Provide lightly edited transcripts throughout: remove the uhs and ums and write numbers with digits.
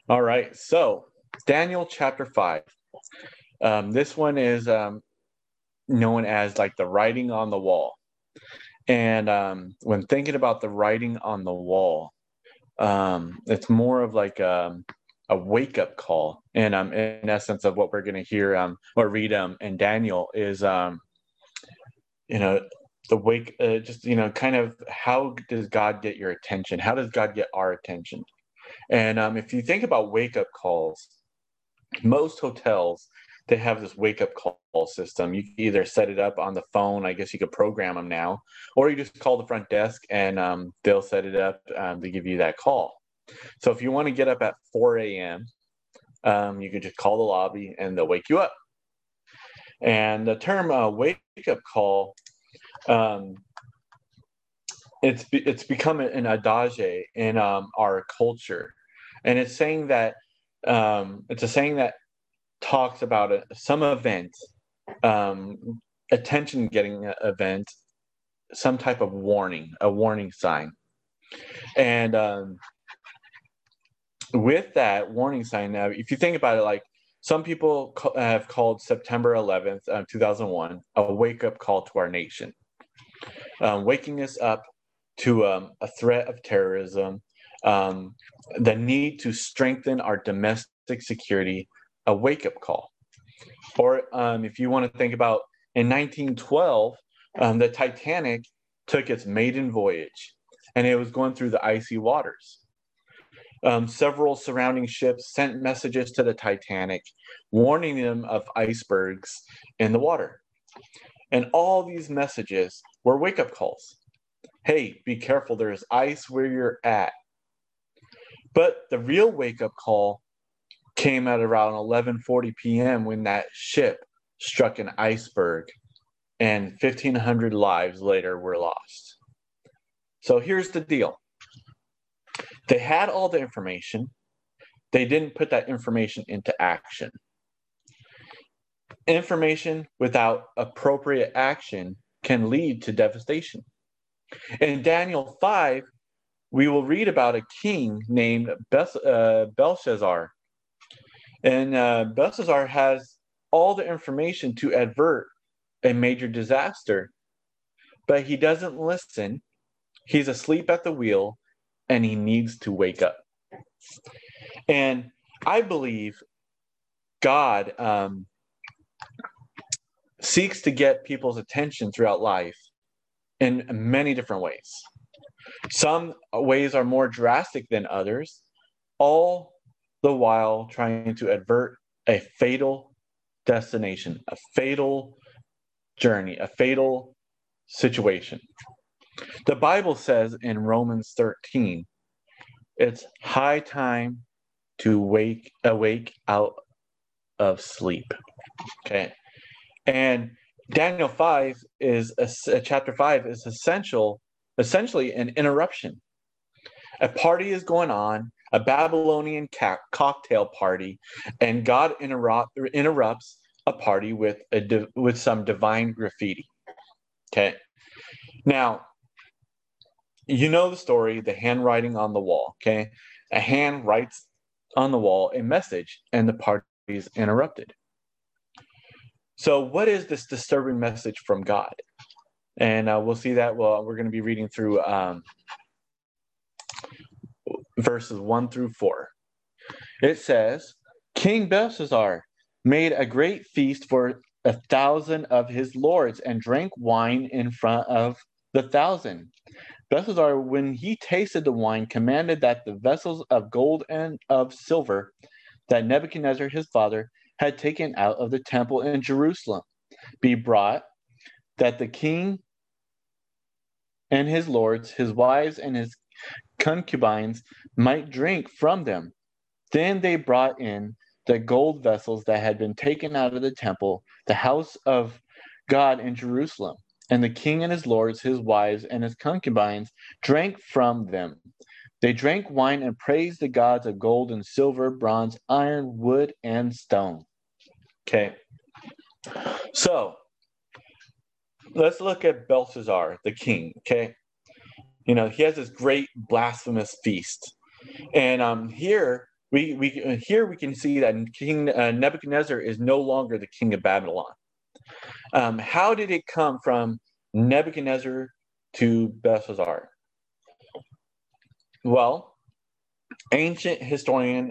All right. So, Daniel chapter 5. This one is known as like the writing on the wall. And when thinking about the writing on the wall, it's more of like a wake up call. And in essence of what we're going to hear or read in Daniel is, you know, the wake, just, kind of how does God get your attention? How does God get our attention? And if you think about wake up calls, most hotels, they have this wake up call system. You can either set it up on the phone, I guess you could program them now, or you just call the front desk and they'll set it up to give you that call. So if you want to get up at 4 a.m., you can just call the lobby and they'll wake you up. And the term wake up call, um, it's become an adage in our culture, and it's saying that it's a saying that talks about some event, um, attention getting event, some type of warning, a warning sign. And with that warning sign, now, if you think about it, like some people have called September 11th, 2001, a wake up call to our nation, waking us up to a threat of terrorism, um, the need to strengthen our domestic security, a wake up call. Or if you want to think about in 1912, the Titanic took its maiden voyage and it was going through the icy waters. Several surrounding ships sent messages to the Titanic warning them of icebergs in the water. And all these messages were wake up calls. Hey, be careful, there's ice where you're at. But the real wake up call came at around 11:40 p.m. when that ship struck an iceberg and 1,500 lives later were lost. So here's the deal. They had all the information. They didn't put that information into action. Information without appropriate action can lead to devastation. In Daniel 5, we will read about a king named Belshazzar. And Belshazzar has all the information to avert a major disaster, but he doesn't listen. He's asleep at the wheel and he needs to wake up. And I believe God seeks to get people's attention throughout life in many different ways. Some ways are more drastic than others, all the while trying to avert a fatal destination, a fatal journey, a fatal situation. The Bible says in Romans 13, it's high time to awake out of sleep. Okay. And Daniel 5 is chapter 5 is essentially an interruption. A party is going on, a Babylonian cocktail party, and God interrupts a party with some divine graffiti. Okay. Now, you know the story, the handwriting on the wall. Okay. A hand writes on the wall a message, and the party is interrupted. So, what is this disturbing message from God? And we'll see that. Well, we're going to be reading through verses 1 through 4. It says, King Belshazzar made a great feast for 1,000 of his lords and drank wine in front of the 1,000. Belshazzar, when he tasted the wine, commanded that the vessels of gold and of silver that Nebuchadnezzar his father had taken out of the temple in Jerusalem be brought, that the king and his lords, his wives, and his concubines might drink from them. Then they brought in the gold vessels that had been taken out of the temple, the house of God in Jerusalem. And the king and his lords, his wives, and his concubines drank from them. They drank wine and praised the gods of gold and silver, bronze, iron, wood, and stone. Okay. So, let's look at Belshazzar, the king. Okay. He has this great blasphemous feast. And here we here we can see that King Nebuchadnezzar is no longer the king of Babylon. How did it come from Nebuchadnezzar to Belshazzar? Well, ancient historian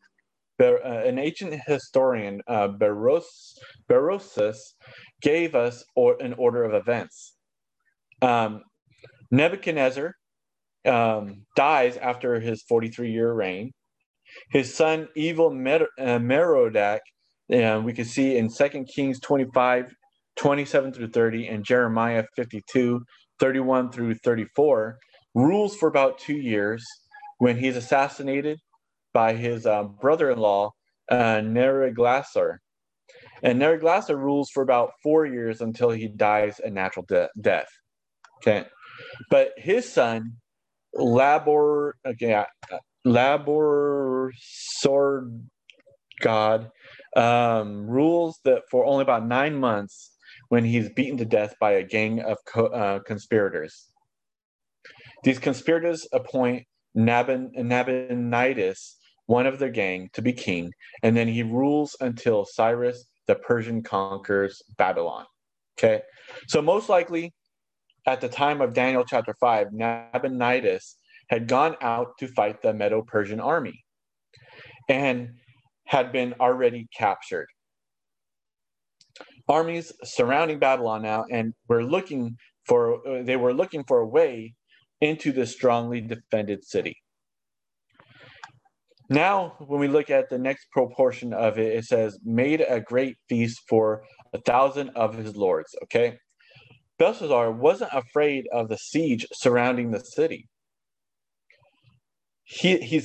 Berosus gave us an order of events. Nebuchadnezzar dies after his 43-year reign. His son, evil Merodach, we can see in 2 Kings 25, 27 through 30, and Jeremiah 52, 31 through 34, rules for about 2 years when he's assassinated by his brother-in-law, Neriglissar. And Neriglissar rules for about 4 years until he dies a natural death. Okay, but his son, Labor Sword God, rules that for only about 9 months when he's beaten to death by a gang of conspirators. These conspirators appoint Nabonidus, one of their gang, to be king, and then he rules until Cyrus the Persian conquers Babylon. Okay, so most likely at the time of Daniel chapter 5, Nabonidus had gone out to fight the Medo-Persian army and had been already captured. Armies surrounding Babylon now, and they were looking for a way into this strongly defended city. Now, when we look at the next proportion of it, it says, made a great feast for 1,000 of his lords. Okay, Belshazzar wasn't afraid of the siege surrounding the city. He's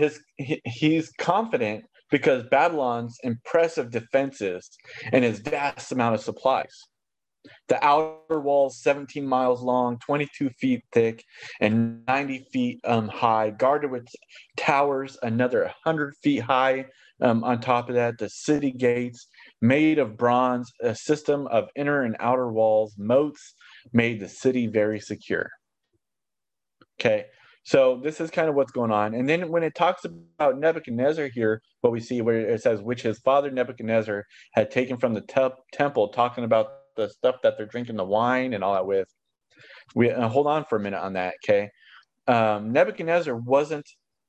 confident because Babylon's impressive defenses and its vast amount of supplies. The outer walls, 17 miles long, 22 feet thick, and 90 feet high, guarded with towers another 100 feet high. On top of that, the city gates made of bronze, a system of inner and outer walls, moats made the city very secure. Okay, so this is kind of what's going on. And then when it talks about Nebuchadnezzar here, what we see where it says, which his father Nebuchadnezzar had taken from the temple, talking about the stuff that they're drinking, the wine and all that with. We hold on for a minute on that, okay? Nebuchadnezzar wasn't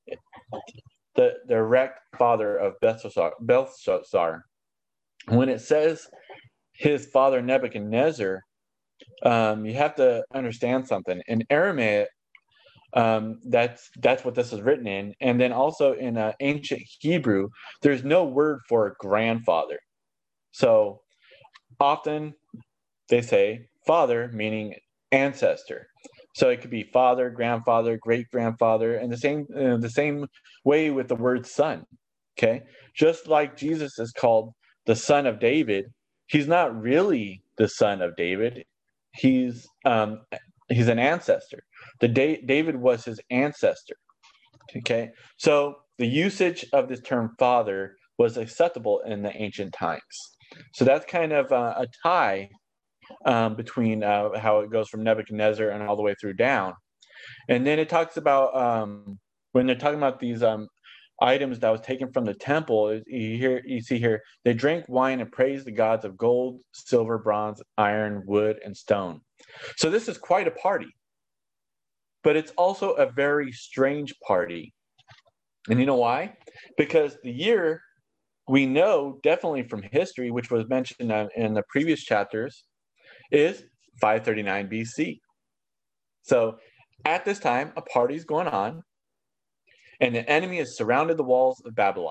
the direct father of Belshazzar. When it says his father Nebuchadnezzar, you have to understand something. In Aramaic, that's what this is written in, and then also in ancient Hebrew, there's no word for grandfather. So often they say father, meaning ancestor. So it could be father, grandfather, great grandfather, and the same way with the word son. Okay, just like Jesus is called the son of David, he's not really the son of David. He's an ancestor. David was his ancestor. Okay, so the usage of this term father was acceptable in the ancient times. So that's kind of a tie between how it goes from Nebuchadnezzar and all the way through down. And then it talks about when they're talking about these items that was taken from the temple, you see here, they drank wine and praised the gods of gold, silver, bronze, iron, wood, and stone. So this is quite a party. But it's also a very strange party. And you know why? Because the year we know definitely from history, which was mentioned in the previous chapters, is 539 BC. So at this time, a party is going on, and the enemy has surrounded the walls of Babylon.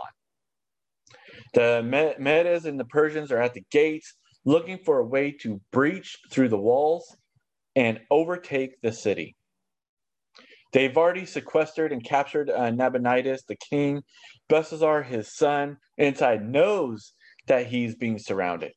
The Medes and the Persians are at the gates, looking for a way to breach through the walls and overtake the city. They've already sequestered and captured Nabonidus, the king. Belshazzar, his son, inside knows that he's being surrounded.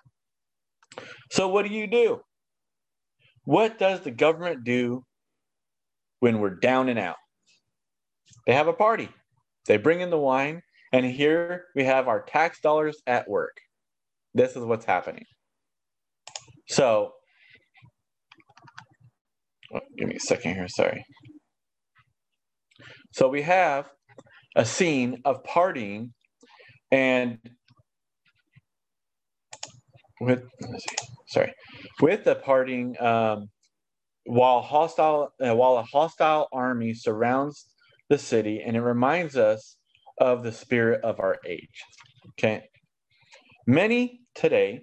So what do? What does the government do when we're down and out? They have a party. They bring in the wine, and here we have our tax dollars at work. This is what's happening. So, give me a second here, sorry. So we have a scene of partying, and with the partying, while a hostile army surrounds the city, and it reminds us of the spirit of our age. Okay, many today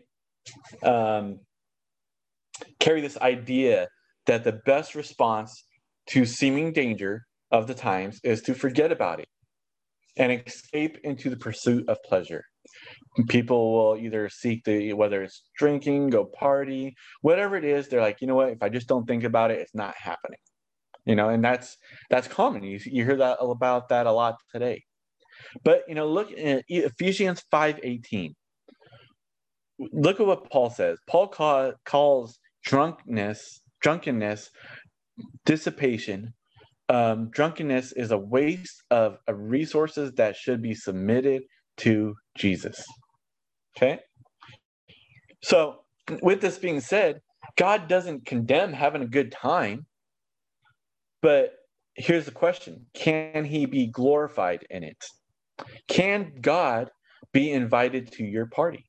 carry this idea that the best response to seeming danger of the times is to forget about it and escape into the pursuit of pleasure. People will either seek whether it's drinking, go party, whatever it is, they're like, you know what, if I just don't think about it, it's not happening. And that's common. You hear that about that a lot today. But look at Ephesians 5:18. Look at what Paul says. Paul calls drunkenness, dissipation. Drunkenness is a waste of resources that should be submitted to Jesus. Okay? So, with this being said, God doesn't condemn having a good time, but here's the question: can he be glorified in it? Can God be invited to your party?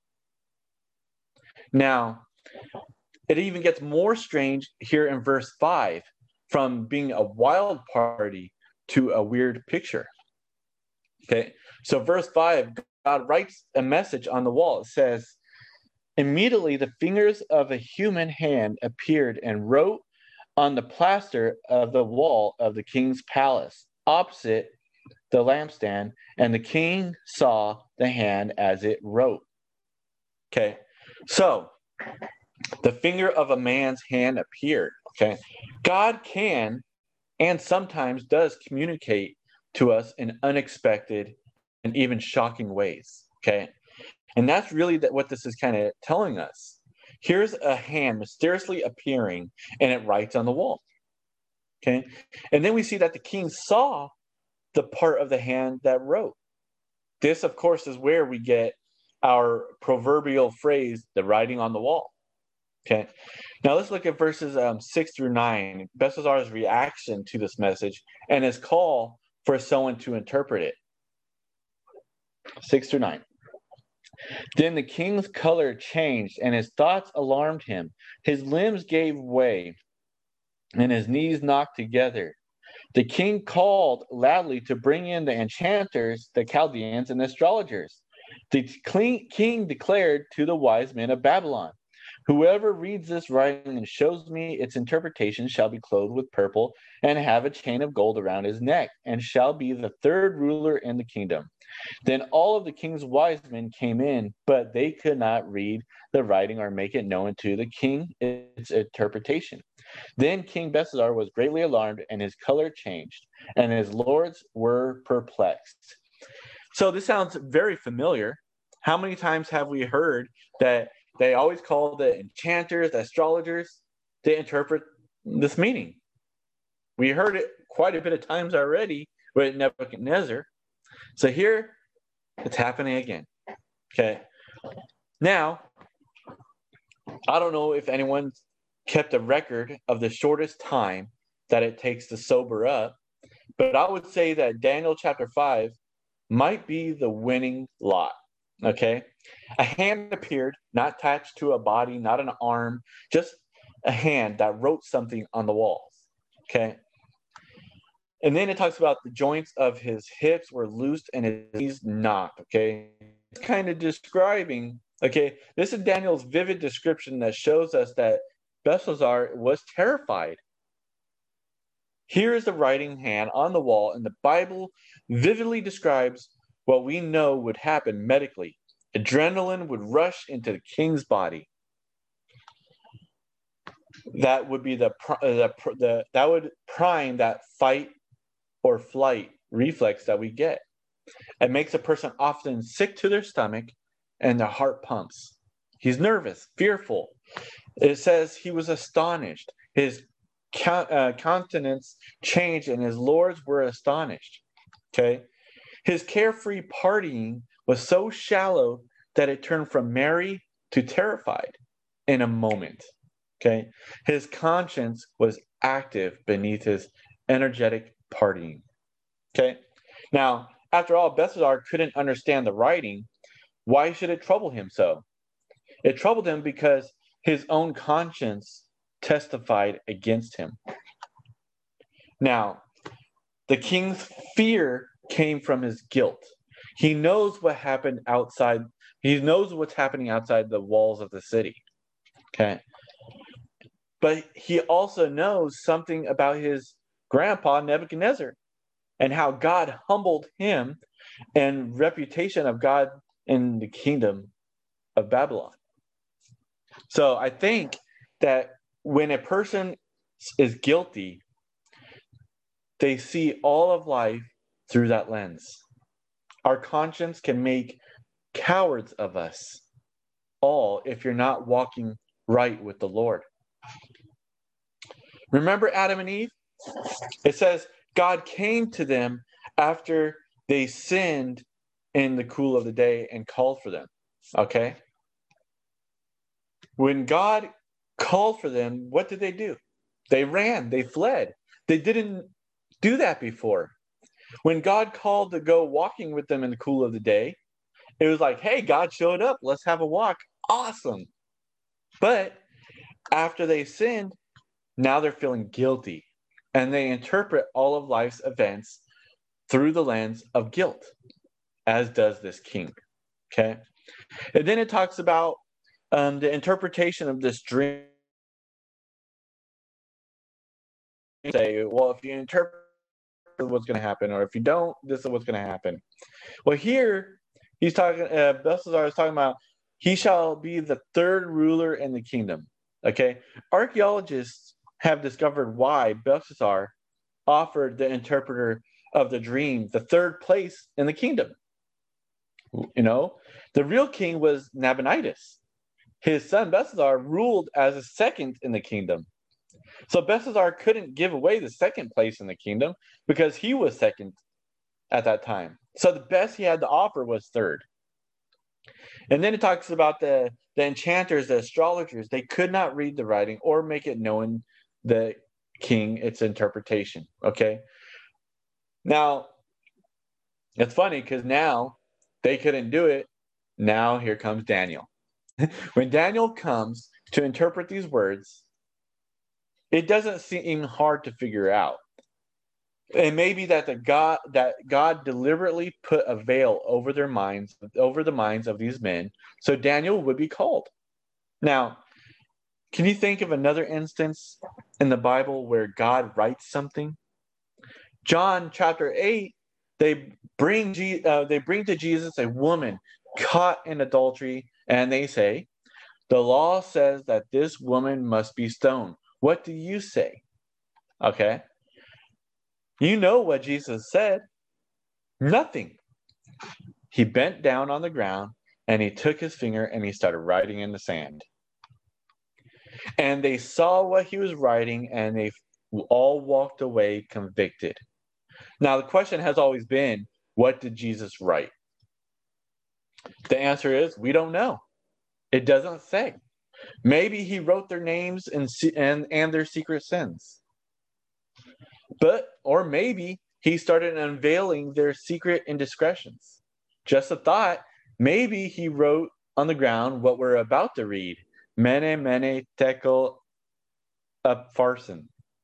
Now, it even gets more strange here in verse 5, from being a wild party to a weird picture. Okay, so verse 5, God writes a message on the wall. It says, "Immediately the fingers of a human hand appeared and wrote on the plaster of the wall of the king's palace, opposite the lampstand, and the king saw the hand as it wrote." Okay, so the finger of a man's hand appeared. Okay, God can and sometimes does communicate to us in unexpected and even shocking ways. Okay, and that's really what this is kind of telling us. Here's a hand mysteriously appearing, and it writes on the wall. Okay, and then we see that the king saw the part of the hand that wrote. This, of course, is where we get our proverbial phrase, "the writing on the wall." Okay, now let's look at verses 6 through 9, Belshazzar's reaction to this message and his call for someone to interpret it. 6 through 9. Then the king's color changed, and his thoughts alarmed him. His limbs gave way, and his knees knocked together. The king called loudly to bring in the enchanters, the Chaldeans, and the astrologers. The king declared to the wise men of Babylon, "Whoever reads this writing and shows me its interpretation shall be clothed with purple and have a chain of gold around his neck, and shall be the third ruler in the kingdom." Then all of the king's wise men came in, but they could not read the writing or make it known to the king its interpretation. Then King Belshazzar was greatly alarmed, and his color changed, and his lords were perplexed. So this sounds very familiar. How many times have we heard that they always call the enchanters, the astrologers, to interpret this meaning? We heard it quite a bit of times already with Nebuchadnezzar. So here, it's happening again. Okay. Now, I don't know if anyone kept a record of the shortest time that it takes to sober up, but I would say that Daniel chapter 5 might be the winning lot. Okay. A hand appeared, not attached to a body, not an arm, just a hand that wrote something on the walls. Okay. And then it talks about the joints of his hips were loosed and his knees knocked. Okay. It's kind of describing, okay, this is Daniel's vivid description that shows us that Belshazzar was terrified. Here is the writing hand on the wall, and the Bible vividly describes what we know would happen medically. Adrenaline would rush into the king's body. That would be that would prime that fight or flight reflex that we get. It makes a person often sick to their stomach, and their heart pumps. He's nervous, fearful. It says he was astonished. His countenance changed, and his lords were astonished. Okay, his carefree partying was so shallow that it turned from merry to terrified in a moment. Okay, his conscience was active beneath his energetic partying. Okay, now After all, Belshazzar couldn't understand the writing. Why should it trouble him so? It troubled him because his own conscience testified against him. Now, the king's fear came from his guilt. He knows what happened outside. He knows what's happening outside the walls of the city. Okay. But he also knows something about his grandpa, Nebuchadnezzar, and how God humbled him and reputation of God in the kingdom of Babylon. So I think that when a person is guilty, they see all of life through that lens. Our conscience can make cowards of us all if you're not walking right with the Lord. Remember Adam and Eve? It says God came to them after they sinned in the cool of the day and called for them. Okay? When God called for them, what did they do? They ran, they fled. They didn't do that before. When God called to go walking with them in the cool of the day, it was like, hey, God showed up. Let's have a walk. Awesome. But after they sinned, now they're feeling guilty. And they interpret all of life's events through the lens of guilt, as does this king. Okay? And then it talks about the interpretation of this dream. Say, well, if you interpret what's going to happen, or if you don't, this is what's going to happen. Well, here he's talking. Belshazzar is talking about he shall be the third ruler in the kingdom. Okay, archaeologists have discovered why Belshazzar offered the interpreter of the dream the third place in the kingdom. You know, the real king was Nabonidus. His son Belshazzar ruled as a second in the kingdom. So Belshazzar couldn't give away the second place in the kingdom because he was second at that time. So the best he had to offer was third. And then it talks about the enchanters, the astrologers. They could not read the writing or make it known the king its interpretation. Okay. Now, it's funny because now they couldn't do it. Now here comes Daniel. When Daniel comes to interpret these words, it doesn't seem hard to figure out. And maybe that God deliberately put a veil over their minds, over the minds of these men, so Daniel would be called. Now, can you think of another instance in the Bible where God writes something? John chapter 8, they bring to Jesus a woman caught in adultery, and they say, the law says that this woman must be stoned. What do you say? Okay. You know what Jesus said. Nothing. He bent down on the ground and he took his finger and he started writing in the sand. And they saw what he was writing and they all walked away convicted. Now, the question has always been, what did Jesus write? The answer is, we don't know. It doesn't say. Maybe he wrote their names and their secret sins. Or maybe he started unveiling their secret indiscretions. Just a thought, maybe he wrote on the ground what we're about to read. Mene, mene, tekel, upharsin.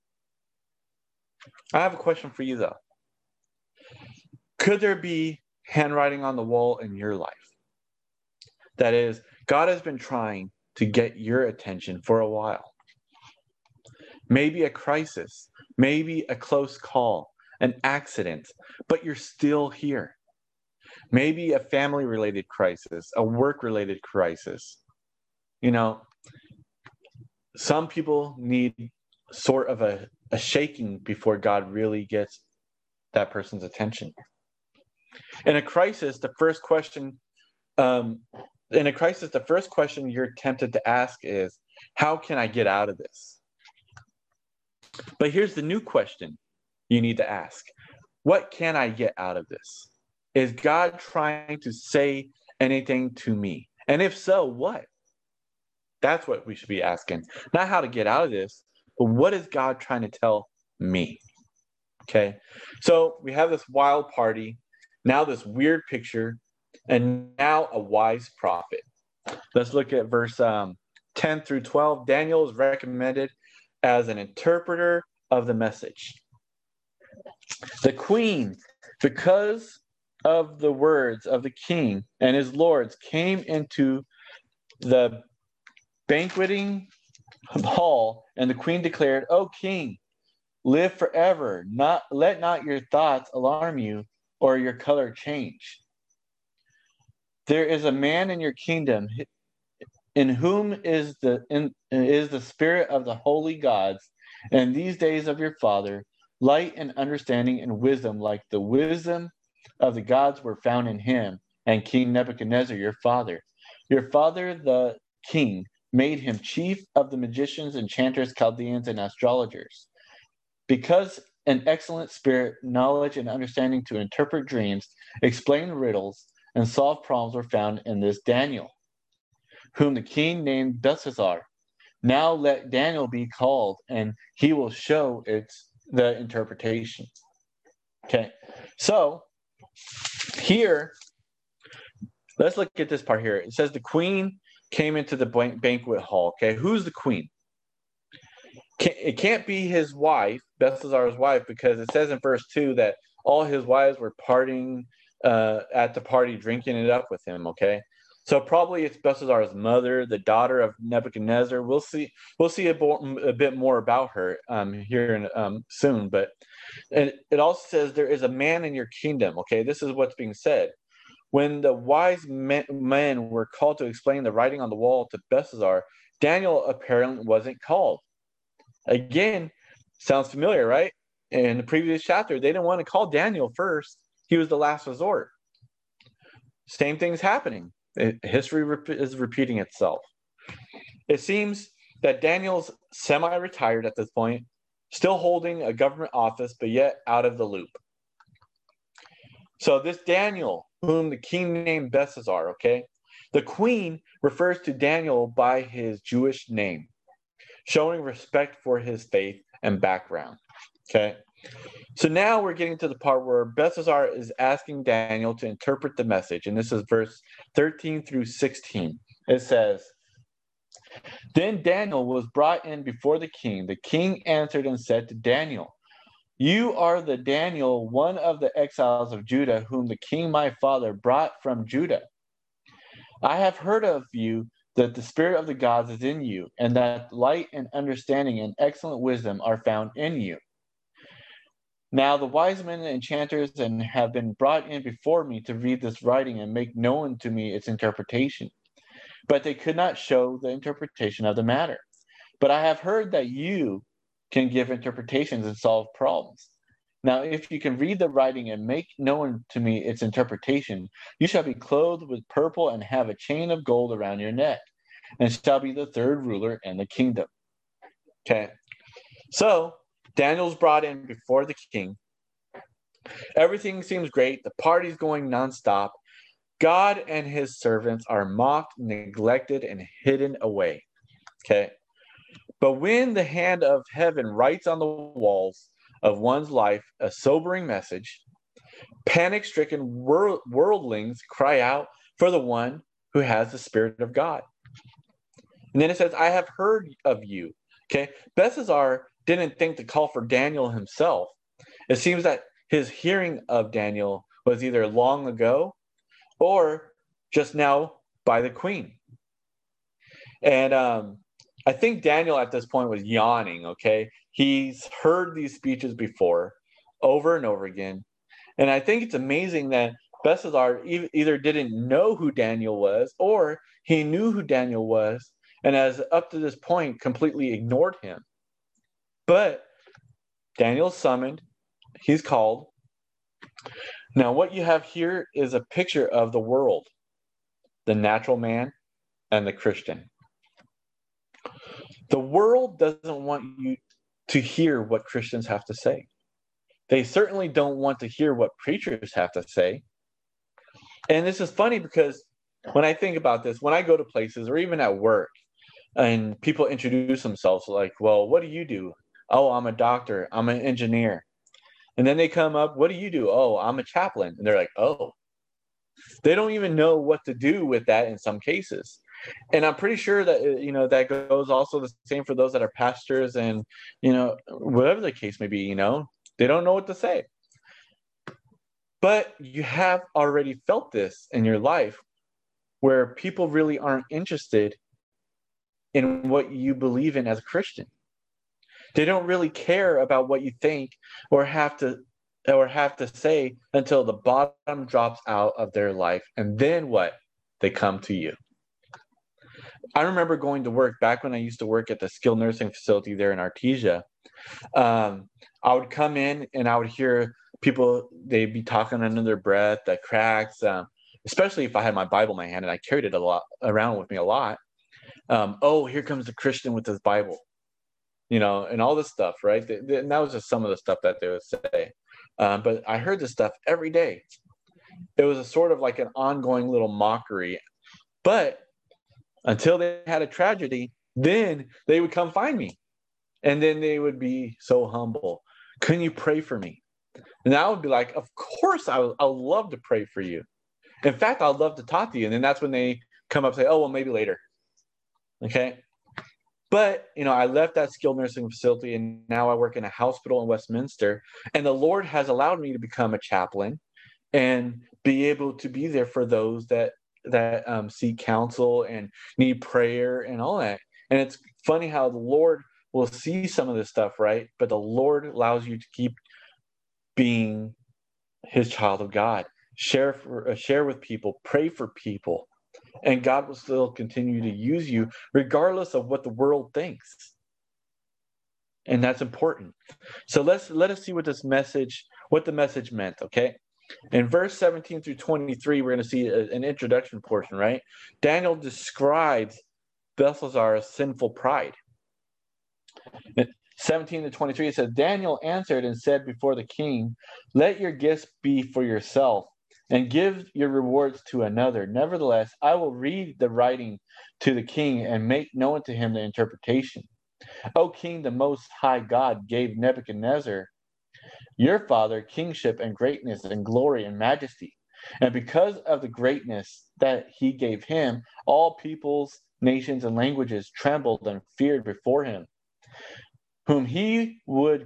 I have a question for you, though. Could there be handwriting on the wall in your life? That is, God has been trying to get your attention for a while. Maybe a crisis, maybe a close call, an accident, but you're still here. Maybe a family-related crisis, a work-related crisis. You know, some people need sort of a shaking before God really gets that person's attention. In a crisis, the first question you're tempted to ask is, how can I get out of this? But here's the new question you need to ask. What can I get out of this? Is God trying to say anything to me? And if so, what? That's what we should be asking. Not how to get out of this, but what is God trying to tell me? Okay, so we have this wild party. Now this weird picture, and now a wise prophet. Let's look at verse 10 through 12. Daniel is recommended as an interpreter of the message. The queen, because of the words of the king and his lords, came into the banqueting hall, and the queen declared, "O king, live forever. Let not your thoughts alarm you or your color change. There is a man in your kingdom in whom is the spirit of the holy gods, and these days of your father, light and understanding and wisdom, like the wisdom of the gods, were found in him and King Nebuchadnezzar, your father. Your father, the king, made him chief of the magicians, enchanters, Chaldeans, and astrologers. Because an excellent spirit, knowledge, and understanding to interpret dreams, explain riddles, and solve problems were found in this Daniel, whom the king named Belshazzar. Now let Daniel be called, and he will show the interpretation." Okay, so here, let's look at this part here. It says the queen came into the banquet hall. Okay, who's the queen? It can't be his wife, Belshazzar's wife, because it says in verse 2 that all his wives were partying at the party, drinking it up with him. Okay, so probably it's Belshazzar's mother, the daughter of Nebuchadnezzar. We'll see a bit more about her here soon. But it also says there is a man in your kingdom. Okay, this is what's being said. When the wise men were called to explain the writing on the wall to Belshazzar, Daniel apparently wasn't called. Again, sounds familiar, right? In the previous chapter, they didn't want to call Daniel first. He was the last resort. Same thing's happening. History is repeating itself. It seems that Daniel's semi-retired at this point, still holding a government office, but yet out of the loop. So this Daniel, whom the king named Belshazzar, okay, the queen refers to Daniel by his Jewish name, showing respect for his faith and background. Okay, so now we're getting to the part where Belshazzar is asking Daniel to interpret the message, and this is verse 13 through 16. It says, "Then Daniel was brought in before the king. The king answered and said to Daniel, 'You are the Daniel, one of the exiles of Judah, whom the king my father brought from Judah. I have heard of you that the spirit of the gods is in you, and that light and understanding and excellent wisdom are found in you. Now the wise men and enchanters have been brought in before me to read this writing and make known to me its interpretation. But they could not show the interpretation of the matter. But I have heard that you can give interpretations and solve problems. Now, if you can read the writing and make known to me its interpretation, you shall be clothed with purple and have a chain of gold around your neck, and shall be the third ruler in the kingdom.'" Okay, so Daniel's brought in before the king. Everything seems great. The party's going nonstop. God and his servants are mocked, neglected, and hidden away. Okay, but when the hand of heaven writes on the walls of one's life a sobering message, panic-stricken worldlings cry out for the one who has the Spirit of God. And then it says, "I have heard of you." Okay, Belshazzar didn't think to call for Daniel himself. It seems that his hearing of Daniel was either long ago or just now by the queen. And I think Daniel at this point was yawning, okay? He's heard these speeches before, over and over again. And I think it's amazing that Belshazzar either didn't know who Daniel was, or he knew who Daniel was, and has up to this point completely ignored him. But Daniel's summoned, he's called. Now, what you have here is a picture of the world, the natural man and the Christian. The world doesn't want you to hear what Christians have to say. They certainly don't want to hear what preachers have to say. And this is funny because when I think about this, when I go to places or even at work, and people introduce themselves like, "Well, what do you do?" "Oh, I'm a doctor. I'm an engineer." And then they come up, what do you do? Oh, I'm a chaplain. And they're like, oh, they don't even know what to do with that in some cases. And I'm pretty sure that, that goes also the same for those that are pastors and, whatever the case may be, they don't know what to say. But you have already felt this in your life where people really aren't interested in what you believe in as a Christian. They don't really care about what you think or have to say until the bottom drops out of their life. And then what? They come to you. I remember going to work back when I used to work at the skilled nursing facility there in Artesia. I would come in and I would hear people, they'd be talking under their breath, the cracks, especially if I had my Bible in my hand and I carried it a lot around with me a lot. Oh, here comes the Christian with his Bible, and all this stuff, right? And that was just some of the stuff that they would say. But I heard this stuff every day. It was a sort of like an ongoing little mockery. But until they had a tragedy, then they would come find me. And then they would be so humble. Can you pray for me? And I would be like, of course, I'll love to pray for you. In fact, I'd love to talk to you. And then that's when they come up and say, oh, well, maybe later. Okay. But, I left that skilled nursing facility and now I work in a hospital in Westminster. And the Lord has allowed me to become a chaplain and be able to be there for those that seek counsel and need prayer and all that. And it's funny how the Lord will see some of this stuff, right? But the Lord allows you to keep being his child of God. Share with people, pray for people, and God will still continue to use you regardless of what the world thinks. And that's important. So let us see what the message meant, okay? In verse 17 through 23, we're going to see an introduction portion, right? Daniel describes Belshazzar's sinful pride. 17 to 23, it says, Daniel answered and said before the king, let your gifts be for yourself and give your rewards to another. Nevertheless, I will read the writing to the king and make known to him the interpretation. O king, the most high God gave Nebuchadnezzar, your father, kingship and greatness and glory and majesty. And because of the greatness that he gave him, all peoples, nations, and languages trembled and feared before him. Whom he would,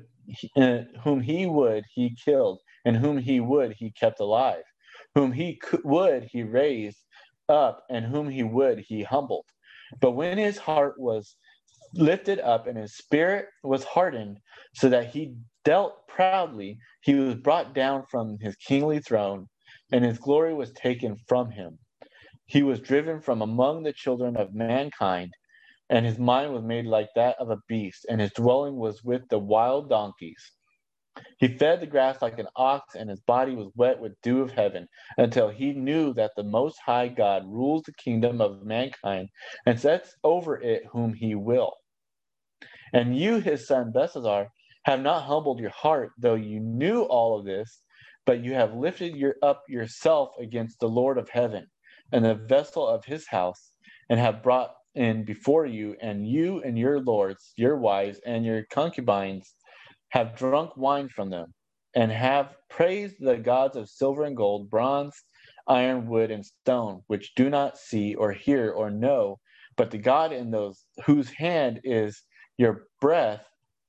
he killed, and whom he would, he kept alive. Whom he would, he raised up, and whom he would, he humbled. But when his heart was lifted up and his spirit was hardened, so that he dealt proudly, he was brought down from his kingly throne, and his glory was taken from him. He was driven from among the children of mankind, and his mind was made like that of a beast, and his dwelling was with the wild donkeys. He fed the grass like an ox, and his body was wet with dew of heaven, until he knew that the Most High God rules the kingdom of mankind and sets over it whom he will. And you, his son Belshazzar, have not humbled your heart, though you knew all of this, but you have lifted up yourself against the Lord of heaven and the vessel of his house, and have brought in before you and your lords, your wives, and your concubines have drunk wine from them, and have praised the gods of silver and gold, bronze, iron, wood, and stone, which do not see or hear or know, but the God in those whose hand is your breath,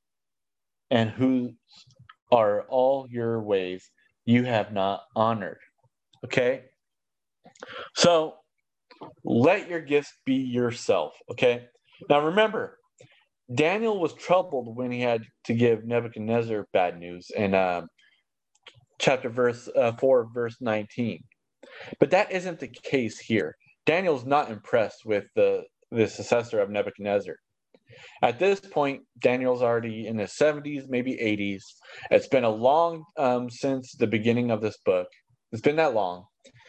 and whose are all your ways, you have not honored. Okay? So let your gifts be yourself. Okay? Now remember, Daniel was troubled when he had to give Nebuchadnezzar bad news in chapter 4, verse 19. But that isn't the case here. Daniel's not impressed with the successor of Nebuchadnezzar. At this point, Daniel's already in his 70s, maybe 80s. It's been a long since the beginning of this book. It's been that long.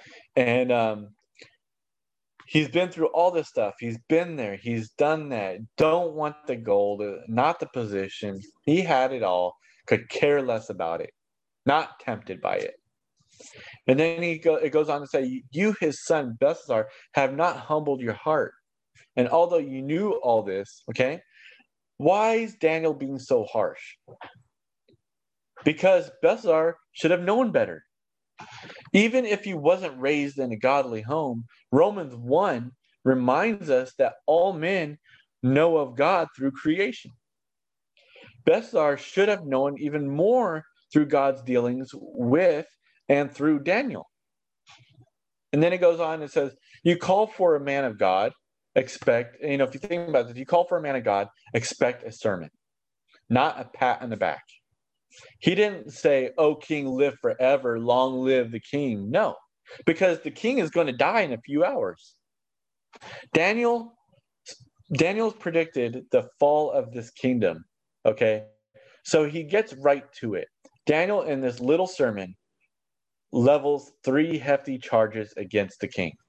And he's been through all this stuff. He's been there. He's done that. Don't want the gold, not the position. He had it all. Could care less about it. Not tempted by it. And then it goes on to say, you, his son Belshazzar, have not humbled your heart. And although you knew all this, okay, why is Daniel being so harsh? because Belshazzar should have known better. Even if he wasn't raised in a godly home, Romans 1 reminds us that all men know of God through creation. Belshazzar should have known even more through God's dealings with and through Daniel. And then it goes on and says, you call for a man of God, expect, if you think about it, if you call for a man of God, expect a sermon, not a pat on the back. He didn't say, "Oh, king, live forever, long live the king." No, because the king is going to die in a few hours. Daniel's predicted the fall of this kingdom, okay? So he gets right to it. Daniel, in this little sermon, levels 3 hefty charges against the king.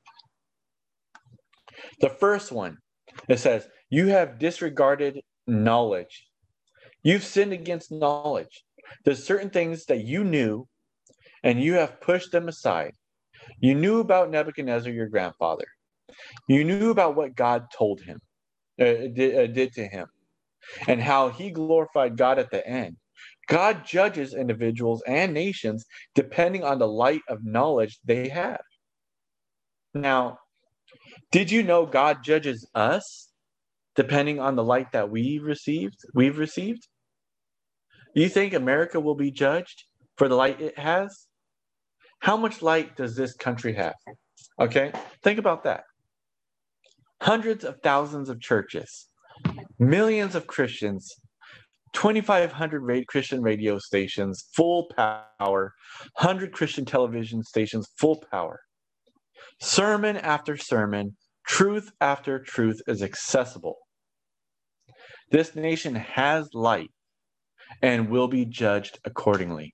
The first one, it says, you have disregarded knowledge. You've sinned against knowledge. There's certain things that you knew, and you have pushed them aside. You knew about Nebuchadnezzar, your grandfather. You knew about what God told him, did to him, and how he glorified God at the end. God judges individuals and nations depending on the light of knowledge they have. Now, did you know God judges us depending on the light that we've received? Do you think America will be judged for the light it has? How much light does this country have? Okay, think about that. Hundreds of thousands of churches, millions of Christians, 2,500 Christian radio stations, full power, 100 Christian television stations, full power. Sermon after sermon, truth after truth is accessible. This nation has light and will be judged accordingly.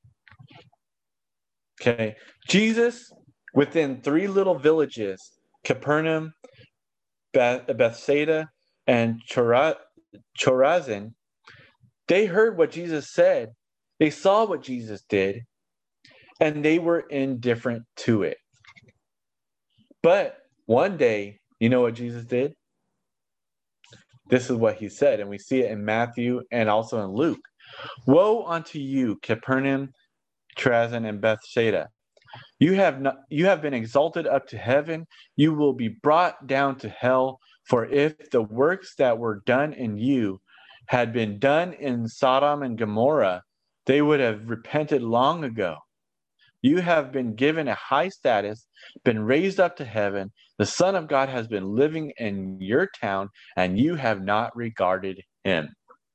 Okay, Jesus, within 3 little villages, Capernaum, Bethsaida, and Chorazin, they heard what Jesus said, they saw what Jesus did, and they were indifferent to it. But one day, you know what Jesus did? This is what he said, and we see it in Matthew and also in Luke. Woe unto you, Capernaum, Chorazin, and Bethsaida! You have been exalted up to heaven. You will be brought down to hell. For if the works that were done in you had been done in Sodom and Gomorrah, they would have repented long ago. You have been given a high status, been raised up to heaven. The Son of God has been living in your town, and you have not regarded him.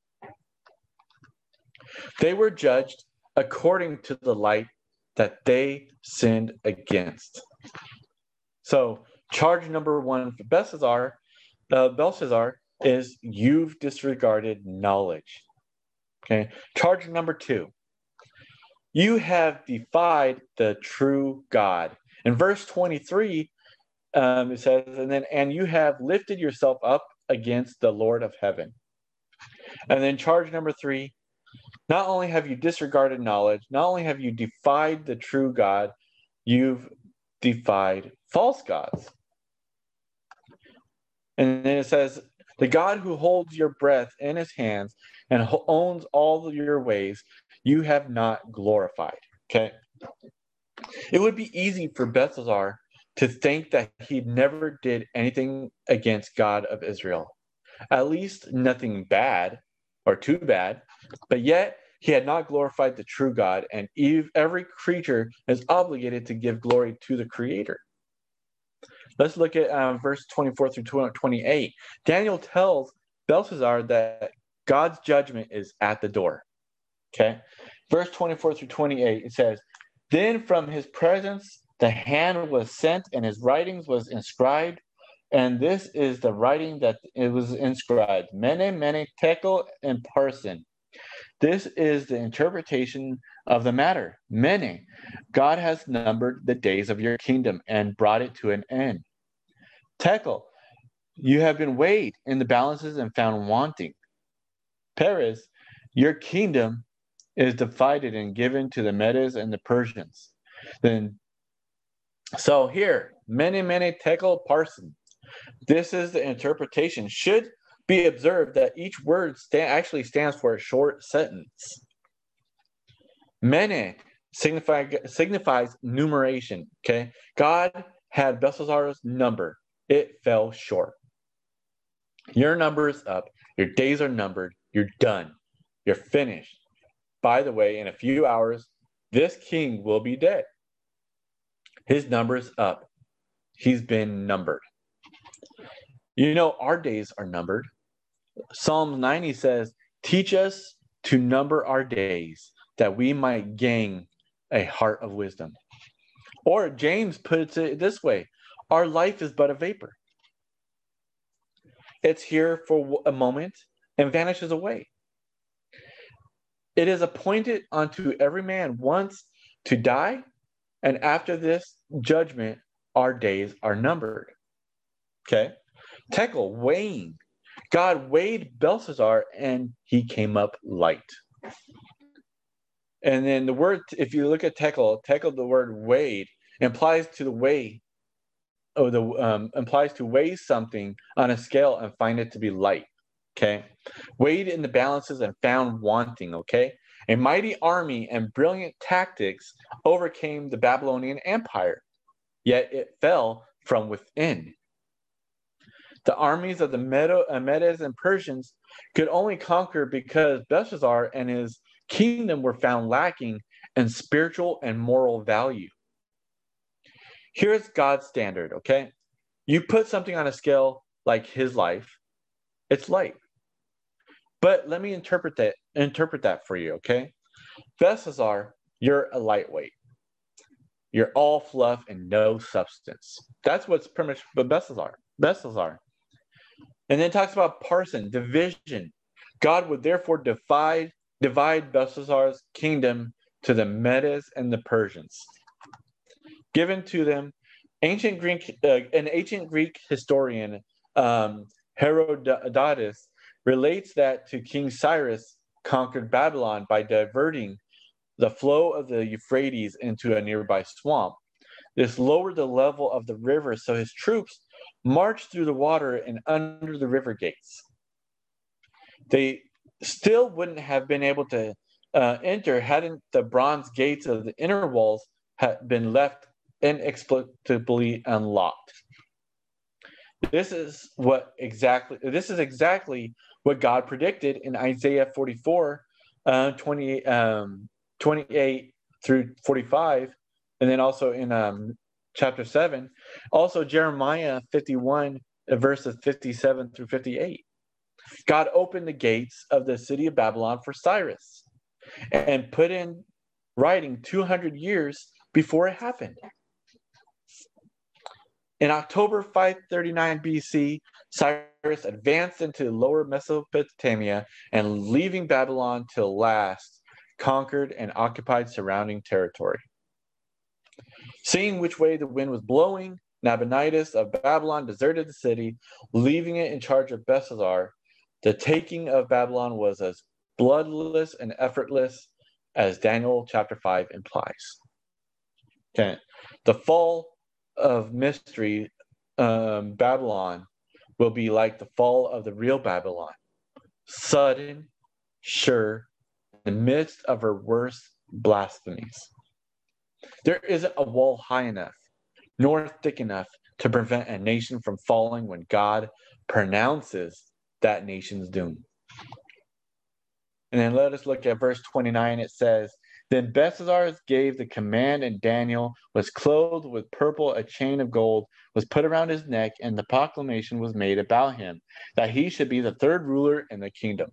They were judged according to the light that they sinned against. So, charge number 1 for Belshazzar is you've disregarded knowledge. Okay. Charge number 2, you have defied the true God. In verse 23, it says, and you have lifted yourself up against the Lord of heaven. And then charge number 3, not only have you disregarded knowledge, not only have you defied the true God, you've defied false gods. And then it says, the God who holds your breath in his hands and owns all your ways, you have not glorified. Okay? It would be easy for Belshazzar to think that he never did anything against God of Israel. At least nothing bad or too bad, but yet he had not glorified the true God, and every creature is obligated to give glory to the Creator. Let's look at verse 24 through 28. Daniel tells Belshazzar that God's judgment is at the door. Okay? Verse 24 through 28, it says, then from his presence the hand was sent, and his writings was inscribed. And this is the writing that it was inscribed: Mene, Mene, Tekel, and Parsin. This is the interpretation of the matter. Mene, God has numbered the days of your kingdom and brought it to an end. Tekel, you have been weighed in the balances and found wanting. Peres, your kingdom is divided and given to the Medes and the Persians. So here, Mene, Mene, Tekel, Parsin. This is the interpretation. Should be observed that each word actually stands for a short sentence. Mene signifies numeration. Okay, God had Belshazzar's number. It fell short. Your number is up. Your days are numbered. You're done. You're finished. By the way, in a few hours, this king will be dead. His number's up. He's been numbered. You know, our days are numbered. Psalm 90 says, teach us to number our days that we might gain a heart of wisdom. Or James puts it this way, our life is but a vapor. It's here for a moment and vanishes away. It is appointed unto every man once to die, and after this judgment, our days are numbered. Okay? Tekel, weighing. God weighed Belshazzar and he came up light. And then the word, if you look at tekel, the word weighed implies to weigh something on a scale and find it to be light. Okay, weighed in the balances and found wanting. Okay, a mighty army and brilliant tactics overcame the Babylonian Empire, yet it fell from within. The armies of the Medes and Persians could only conquer because Belshazzar and his kingdom were found lacking in spiritual and moral value. Here's God's standard, okay? You put something on a scale like his life, it's light. But let me interpret that for you, okay? Belshazzar, you're a lightweight. You're all fluff and no substance. That's what's pretty much Belshazzar. And then it talks about parson, division. God would therefore divide Belshazzar's kingdom to the Medes and the Persians. Given to them, an ancient Greek historian, Herodotus, relates that to King Cyrus conquered Babylon by diverting the flow of the Euphrates into a nearby swamp. This lowered the level of the river, so his troops marched through the water and under the river gates. They still wouldn't have been able to enter hadn't the bronze gates of the inner walls had been left inexplicably unlocked. This is exactly what God predicted in Isaiah 44, 28 through 45, and then also in chapter 7. Also Jeremiah 51, verses 57 through 58. God opened the gates of the city of Babylon for Cyrus and put in writing 200 years before it happened. In October 539 BC, Cyrus advanced into lower Mesopotamia and, leaving Babylon till last, conquered and occupied surrounding territory. Seeing which way the wind was blowing, Nabonidus of Babylon deserted the city, leaving it in charge of Belshazzar. The taking of Babylon was as bloodless and effortless as Daniel chapter 5 implies. Okay. The fall of mystery Babylon will be like the fall of the real Babylon. Sudden, sure, in the midst of her worst blasphemies. There isn't a wall high enough, nor thick enough to prevent a nation from falling when God pronounces that nation's doom. And then let us look at verse 29. It says, then Belshazzar gave the command, and Daniel was clothed with purple, a chain of gold was put around his neck, and the proclamation was made about him, that he should be the third ruler in the kingdom.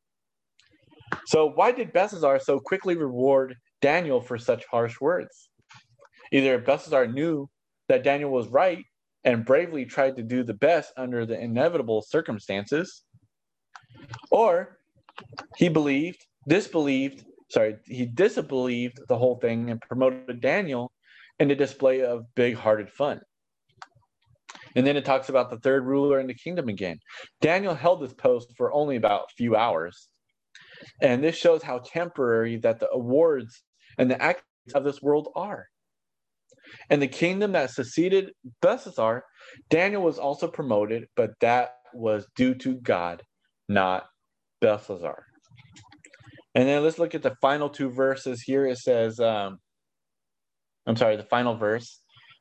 So why did Belshazzar so quickly reward Daniel for such harsh words? Either Belshazzar knew that Daniel was right and bravely tried to do the best under the inevitable circumstances, or he disbelieved the whole thing and promoted Daniel in a display of big-hearted fun. And then it talks about the third ruler in the kingdom again. Daniel held this post for only about a few hours. And this shows how temporary that the awards and the acts of this world are. And the kingdom that succeeded Belshazzar, Daniel was also promoted, but that was due to God, not Belshazzar. And then let's look at the final two verses here. It says, the final verse.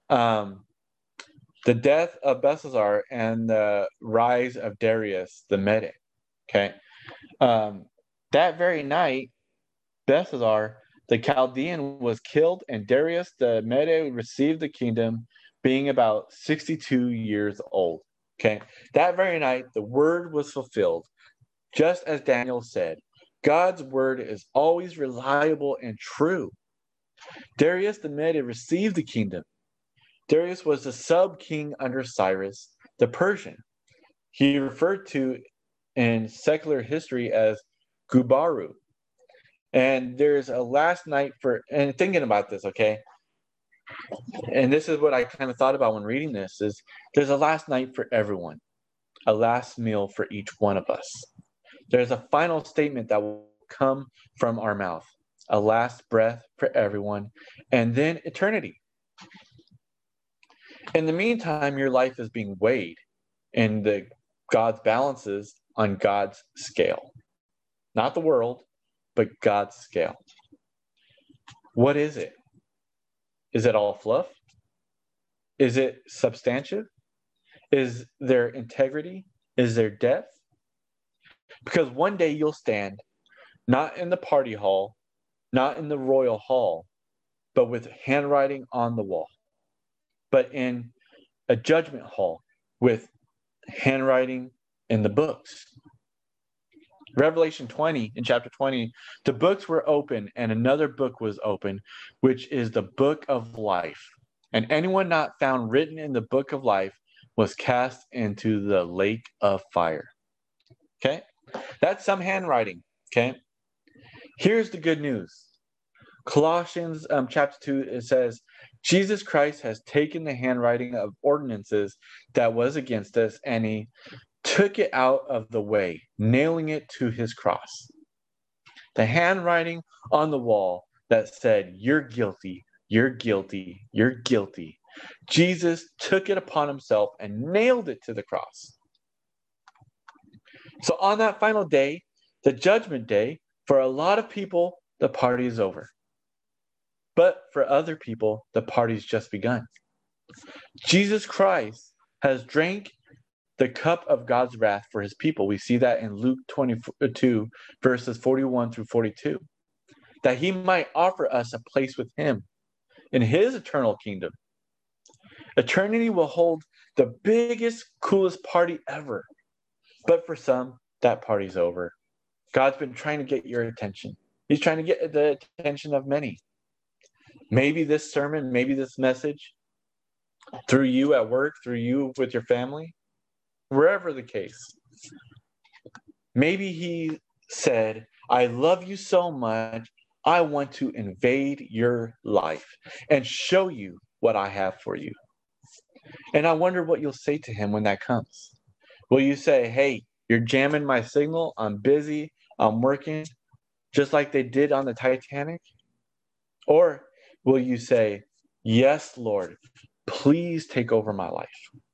The death of Belshazzar and the rise of Darius the Mede. Okay. That very night, Belshazzar the Chaldean was killed, and Darius the Mede received the kingdom, being about 62 years old. Okay. That very night, the word was fulfilled. Just as Daniel said, God's word is always reliable and true. Darius the Mede received the kingdom. Darius was the sub-king under Cyrus the Persian. He referred to in secular history as Gubaru. And there's a last night for, and thinking about this, okay? And this is what I kind of thought about when reading this, is there's a last night for everyone, a last meal for each one of us. There's a final statement that will come from our mouth, a last breath for everyone, and then eternity. In the meantime, your life is being weighed in God's balances on God's scale. Not the world, but God's scale. What is it? Is it all fluff? Is it substantive? Is there integrity? Is there depth? Because one day you'll stand, not in the party hall, not in the royal hall, but with handwriting on the wall, but in a judgment hall with handwriting in the books. Revelation 20, in chapter 20, the books were open, and another book was open, which is the book of life. And anyone not found written in the book of life was cast into the lake of fire. Okay? That's some handwriting. Okay? Here's the good news. Colossians chapter 2, it says, Jesus Christ has taken the handwriting of ordinances that was against us, and he took it out of the way, nailing it to his cross. The handwriting on the wall that said, you're guilty, you're guilty, you're guilty. Jesus took it upon himself and nailed it to the cross. So on that final day, the judgment day, for a lot of people, the party is over. But for other people, the party's just begun. Jesus Christ has drank the cup of God's wrath for his people. We see that in Luke 22, verses 41 through 42. That he might offer us a place with him in his eternal kingdom. Eternity will hold the biggest, coolest party ever. But for some, that party's over. God's been trying to get your attention. He's trying to get the attention of many. Maybe this sermon, maybe this message, through you at work, through you with your family, wherever the case. Maybe he said, I love you so much, I want to invade your life and show you what I have for you. And I wonder what you'll say to him when that comes. Will you say, hey, you're jamming my signal, I'm busy, I'm working, just like they did on the Titanic? Or will you say, yes, Lord, please take over my life.